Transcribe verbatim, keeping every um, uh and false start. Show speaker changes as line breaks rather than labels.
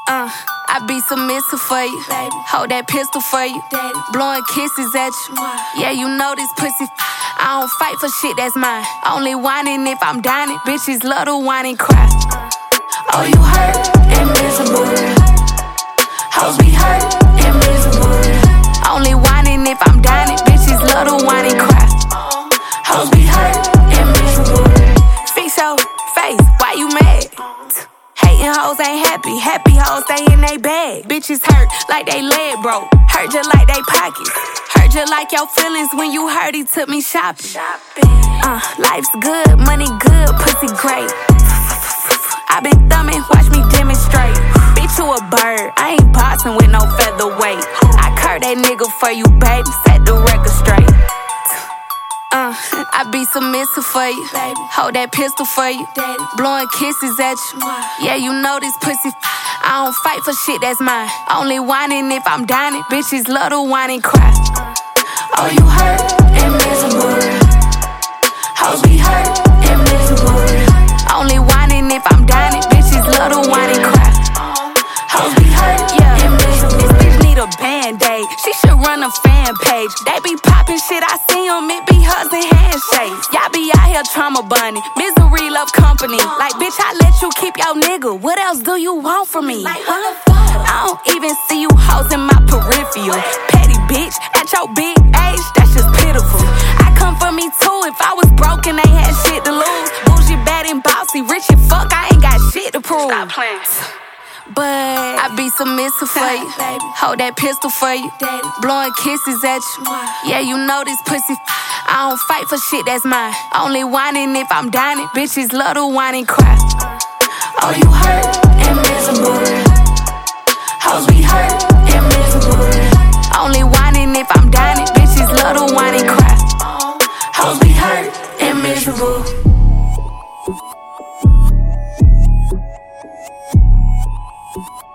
Uh, I be submissive for you, baby. Hold that pistol for you, daddy. Blowing kisses at you. Yeah, you know this pussy. I don't fight for shit that's mine. Only whining if I'm dining. Bitches love to whine and cry. Oh, you hurt and miserable. Hoes be hurt and miserable. Only whining if I'm dining. Bitches love to whine and cry. Hoes be hurt and miserable. Fix your face, why you mad? Hating hoes ain't happy, happy hoes stay in they bag. Bitches hurt like they leg broke, hurt just like they pockets. Hurt just like your feelings when you heard he took me shopping. Uh, life's good, money good, pussy great. I been thumbing, watch me demonstrate. Bitch, you a bird, I ain't boxing with no featherweight. I curb that nigga for you, baby, set the record straight. Uh, I be submissive for you, baby. Hold that pistol for you, daddy. Blowing kisses at you. Yeah, you know this pussy. I don't fight for shit that's mine. Only whining if I'm dining. Bitches love to whine and cry. Oh, you hurt and miserable. Hoes be hurt and miserable. Only whining if I'm dining. Bitches love to whine and cry. Hoes be hurt yeah. and miserable. This bitch need a band-aid. She should run a fan page. They be popping shit, I see them, it be hugs and handshakes. Y'all be out here trauma bonding. Misery love company. Like, bitch, I let you keep your nigga. What else do you want from me? Like, what the fuck? I don't even see you hoes in my peripheral. Petty bitch, at your big age, that's just pitiful. I come for me too. If I was broken, they had shit to lose. Bougie, bad and bossy, rich and fuck, I ain't got shit to prove. Stop playing. But I be submissive for you, baby. Hold that pistol for you, daddy. Blowing kisses at you. Yeah, you know this pussy. I don't fight for shit that's mine. Only whining if I'm dining. Bitches love to whine and cry. Oh, you hurt and miserable. Hoes be hurt and miserable. Only whining if I'm dining. Bitches love to whine and cry. Hoes be hurt and miserable.
You